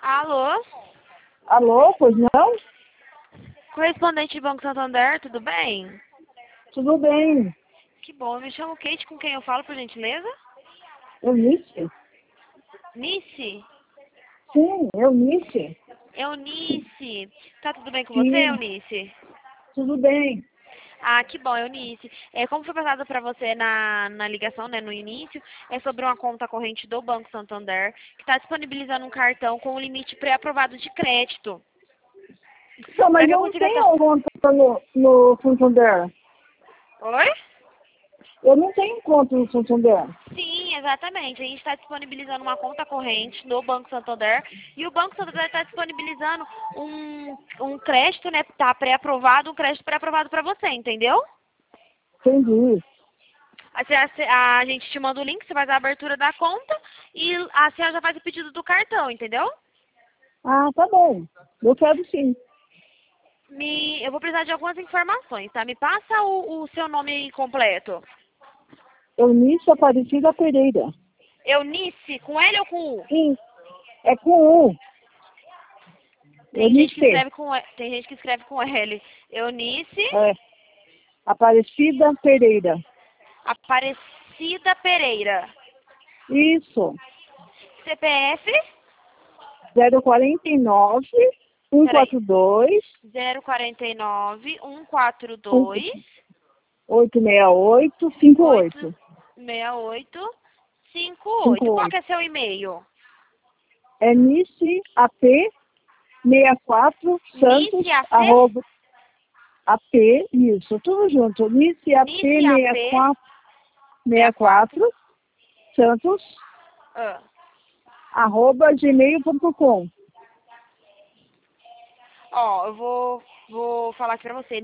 Alô? Alô, pois não? Correspondente de Banco Santander, tudo bem? Tudo bem. Que bom, eu me chamo Kate, com quem eu falo, por gentileza? Eunice? Nice? Sim, Eunice. Eunice. Tá tudo bem com você, Sim, Eunice? tudo bem. Ah, que bom, Eunice. Como foi passado para você na ligação, né, no início, é sobre uma conta corrente do Banco Santander, que está disponibilizando um cartão com um limite pré-aprovado de crédito. Então, Para mas que eu eu não consiga... tenho conta no Santander. Oi? Eu não tenho conta no Santander. Sim, exatamente. A gente está disponibilizando uma conta corrente no Banco Santander e o Banco Santander está disponibilizando um crédito, né? Tá pré-aprovado, um crédito pré-aprovado para você, entendeu? Entendi. A gente te manda o link, você faz a abertura da conta e a senhora já faz o pedido do cartão, entendeu? Ah, tá bom. Eu quero sim. Eu vou precisar de algumas informações, tá? Me passa o seu nome completo. Eunice Aparecida Pereira. Eunice, com L ou com U? Sim, é com U. Tem gente que Eunice. escreve tem gente que escreve com L. Eunice É. Aparecida Pereira. Aparecida Pereira. Isso. CPF? 049 Peraí. 142 049 142 868 58. 868 58. Qual 58. que é seu e-mail? É NICEAP64 Santos, NICEAP? AP, isso, tudo junto. NICEAP NICEAP64 64. Santos, Ah. @gmail.com. Ó, eu vou falar aqui pra você.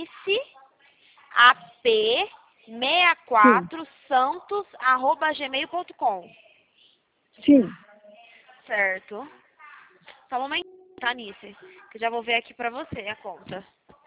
NICEAP Sim, 64 santos @gmail.com. sim. Certo. Só um momento, tá, Nice? Que eu já vou ver aqui pra você a conta.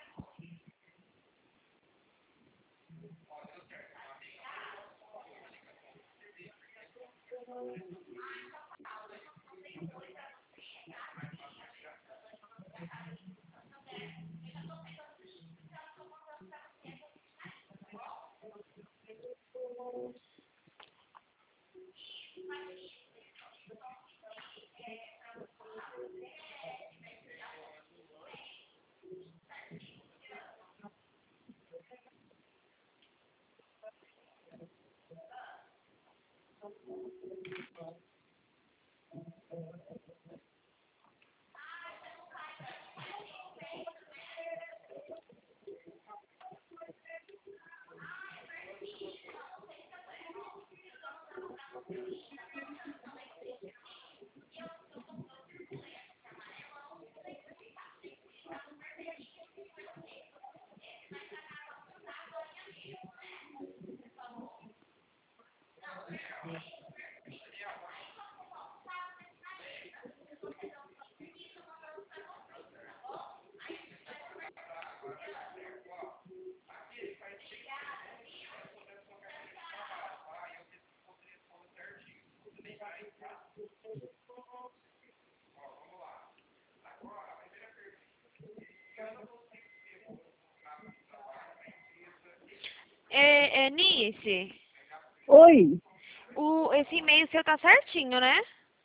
Nice, Oi, esse e-mail seu tá certinho, né?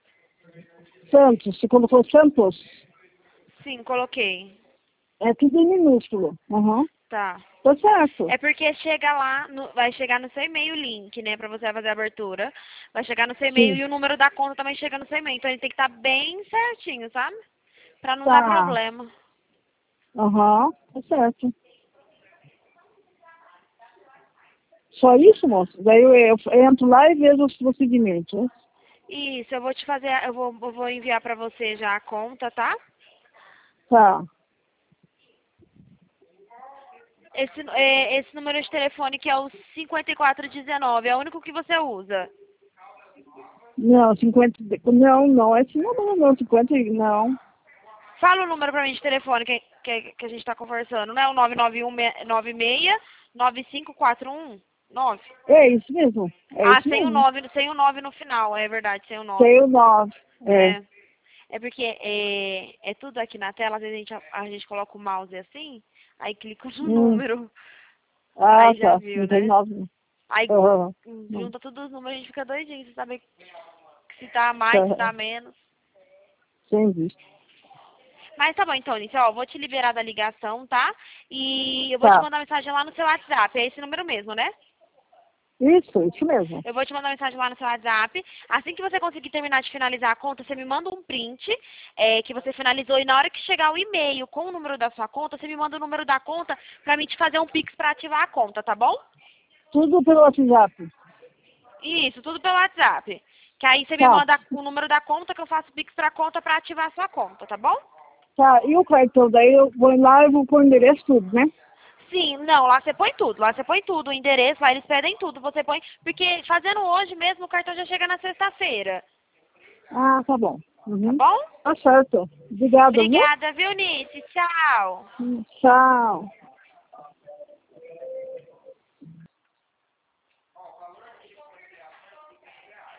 Santos, você colocou Santos? Sim, coloquei. É tudo em minúsculo. Uhum. Tá. Tá certo. É porque chega lá, vai chegar no seu e-mail o link, né, pra você fazer a abertura. Vai chegar no seu e-mail Sim. e o número da conta também chega no seu e-mail. Então ele tem que estar bem certinho, sabe? Pra não dar Tá. problema. Aham, tá certo. Só isso, moço? Daí eu entro lá e vejo os procedimentos. Isso, eu vou te fazer, eu vou enviar pra você já a conta, tá? Tá. Esse número de telefone que é o 5419, é o único que você usa. Não, 50. Não, esse número não, 50, não. Fala o número pra mim de telefone que a gente tá conversando, não é o 99196 95419? É isso mesmo. É Ah, isso sem o mesmo. 9, sem o 9 no final, é verdade, sem o 9. Tem o 9. É. É. É porque é tudo aqui na tela, às vezes a gente coloca o mouse assim, aí clica no número. Ah, Aí já tá. viu, né? 39. Aí Aham. junta todos os números, a gente fica doidinho, você sabe se tá mais, se tá menos. Sem visto. Mas tá bom, então, Nisso, ó, vou te liberar da ligação, tá? E eu vou te Tá. mandar mensagem lá no seu WhatsApp, é esse número mesmo, né? Isso mesmo. Eu vou te mandar mensagem lá no seu WhatsApp. Assim que você conseguir terminar de finalizar a conta, você me manda um print que você finalizou. E na hora que chegar o e-mail com o número da sua conta, você me manda o número da conta pra mim te fazer um Pix pra ativar a conta, tá bom? Tudo pelo WhatsApp. Isso, tudo pelo WhatsApp. Que aí você me Tá. manda o número da conta que eu faço Pix pra conta pra ativar a sua conta, tá bom? Tá. E o cartão? Daí eu vou lá e vou pôr o endereço tudo, né? Sim, não, lá você põe tudo, o endereço, lá eles pedem tudo, você põe, porque fazendo hoje mesmo o cartão já chega na sexta-feira, Ah, tá bom. tá Uhum. bom? Tá certo. Obrigado, viu? Obrigada, viu, Nice? Tchau. Tchau.